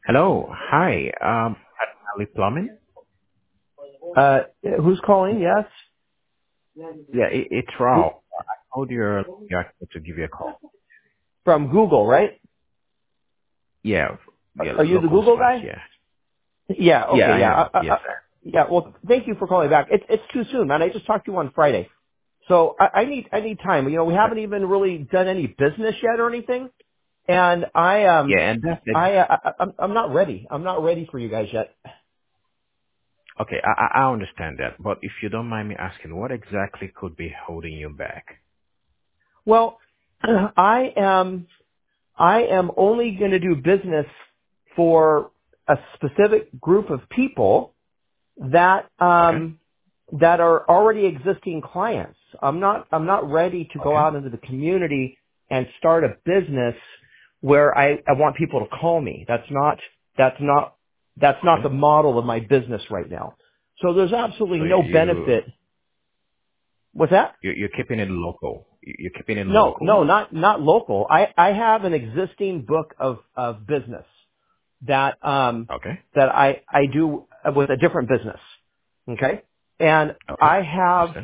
Hello. Hi. Ali Plumbing? Who's calling? Yes. Yeah, it's Who, Ralph. I told you asked me to give you a call. from Google, right? Yeah. Yeah, Are you the local Google slash, guy? yeah. Yeah. Yeah, Okay. I Yeah. am. Yes, sir. Yeah. Well, thank you for calling back. It's too soon, man. I just talked to you on Friday, so I need time. You know, we Okay. haven't even really done any business yet or anything, and Yeah, and that's it. I'm not ready. I'm not ready for you guys yet. Okay, I understand that. But if you don't mind me asking, what exactly could be holding you back? Well, I am only going to do business for a specific group of people that Okay. that are already existing clients. I'm not ready to go Okay. out into the community and start a business where I want people to call me. That's not that's not the Okay. model of my business right now. So there's absolutely So no benefit. What's that? you're keeping it local. You're keeping it No, local? no, not local. I have an existing book of business that Okay. I do with a different business. Okay? And Okay. I Understand.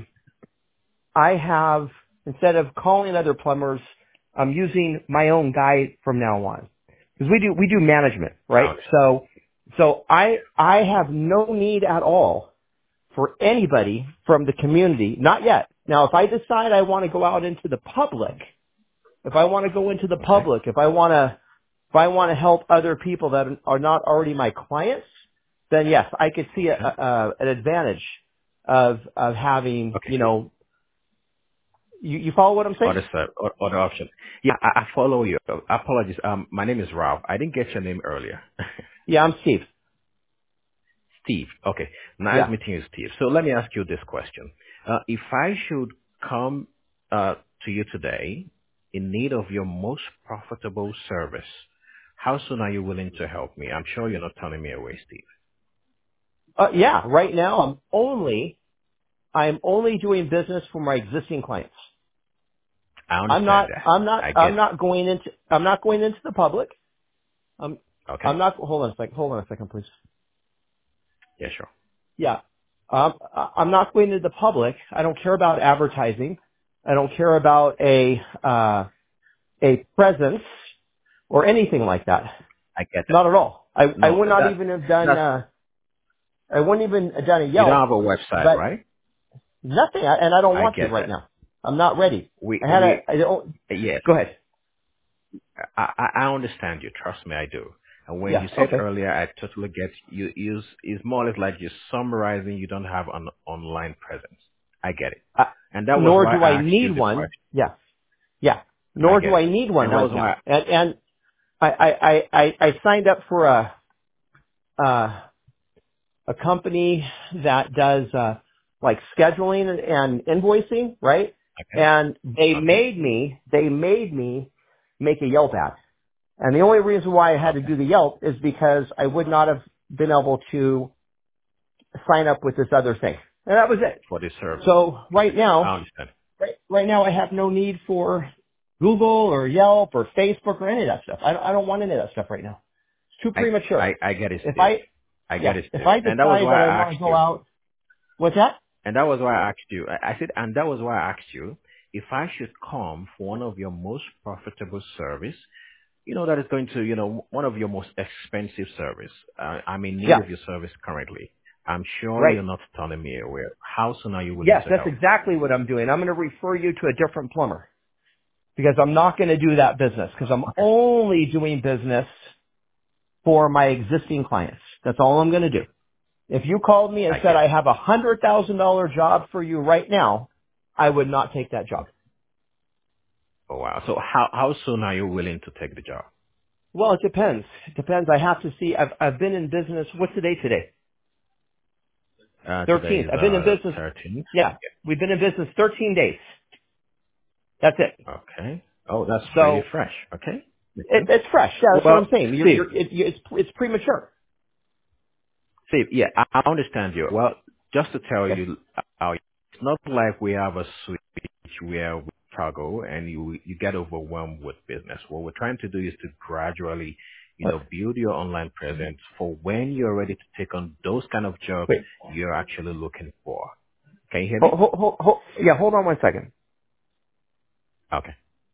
have, instead of calling other plumbers, I'm using my own guy from now on. Because we do management, I right? understand. So I have no need at all for anybody from the community. Not yet. Now, if I decide I want to go out into the public, if I want to go into the Okay. public, if I want to help other people that are not already my clients, then yes, I could see Okay. an advantage of having, Okay. you know, you follow what I'm saying? Other option. Yeah, I follow you. Apologies. My name is Ralph. I didn't get your name earlier. Yeah, I'm Steve. Steve. Okay. Nice Yeah. meeting you, Steve. So let me ask you this question. If I should come to you today in need of your most profitable service, how soon are you willing to help me? I'm sure you're not turning me away, Steve. Yeah, right now I'm only doing business for my existing clients. I I'm understand not, that. I'm not, I get I'm it. not going into, I'm not going into the public. I'm, Okay. I'm not, hold on a second, please. Yeah, sure. Yeah. I'm not going to the public. I don't care about advertising. I don't care about a presence or anything like that. I get that. Not at all. I No, would not even have done, that's, I wouldn't even have done a you don't Yelp, have a website, but right? nothing, and I don't I want to get right that. now. I'm not ready. We, I don't, yes. go ahead. I understand you. Trust me, I do. And when Yeah, you said okay. earlier, I totally get you. It's more or less like you're summarizing. You don't have an online presence. I get it. Uh, And that was nor why do I I asked you need the one. question. Yeah, yeah. I Nor get do it. I need one And that was right why. now. And I signed up for uh, a company that does like scheduling and invoicing, right? Okay. And Okay. they made me make a Yelp ad. And the only reason why I had to Okay. do the Yelp is because I would not have been able to sign up with this other thing. And that was it. For this service. So Okay. right now, I understand. right now I have no need for Google or Yelp or Facebook or any of that stuff. I don't want any of that stuff right now. It's too premature. I get it, If Steve. I, I get yeah, it, if Steve. I And that was decide why that I I want to asked go you. out, what's that? And that was why I asked you. I said, and that was why I asked you if I should come for one of your most profitable service. That is going to, one of your most expensive service. I'm in need Yeah, of your service currently. I'm sure right. you're not turning me away. How soon are you willing Yes, to that's help? exactly what I'm doing. I'm going to refer you to a different plumber because I'm not going to do that business because I'm Okay. only doing business for my existing clients. That's all I'm going to do. If you called me and I said get I it. have $100,000 job for you right now, I would not take that job. Oh, wow. So how soon are you willing to take the job? Well, it depends. It depends. I have to see. I've been in business. What's the date today? Today 13th. is I've been in business. 13th. Yeah, we've been in business 13 days. That's it. Okay. Oh, that's pretty So fresh. Okay. Makes sense. it's fresh. Yeah, that's what I'm Well, saying. Steve, It's premature. Steve, yeah, I understand you. Well, just to tell Okay. you, it's not like we have a switch where we toggle and you get overwhelmed with business. What we're trying to do is to gradually build your online presence for when you're ready to take on those kind of jobs Wait, you're actually looking for. Can you hear me? yeah, hold on one second. Okay.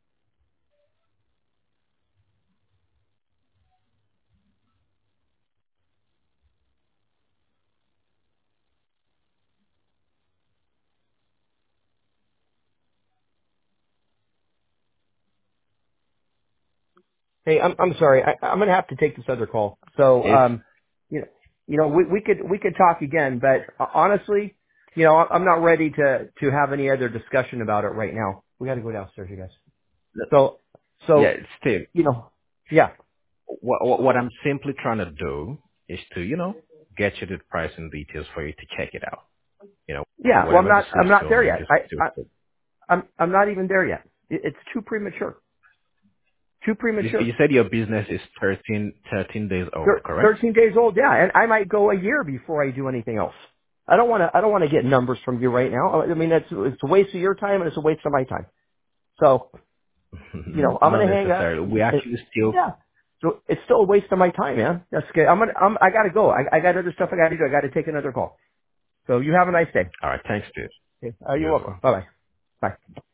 Hey, I'm sorry. I'm gonna have to take this other call. So, If you know, we could talk again, but honestly, I'm not ready to have any other discussion about it right now. We got to go downstairs, you guys. So, yeah, so Steve, yeah, what I'm simply trying to do is to, get you the pricing details for you to check it out. yeah. Well, Whatever the I'm not system there you yet. just still fit. I'm not even there yet. It's too premature. Too You premature. said your business is 13 days old, correct? 13 days old, yeah, and I might go a year before I do anything else. I don't want to get numbers from you right now. I mean, it's a waste of your time and it's a waste of my time. So, I'm Not going to hang up. necessarily. We actually still. Yeah. So it's still a waste of my time, man. That's good. I got to go. I got other stuff I got to do. I got to take another call. So you have a nice day. All right. Thanks, Steve. Okay. You're You as well. welcome. Bye-bye. Bye.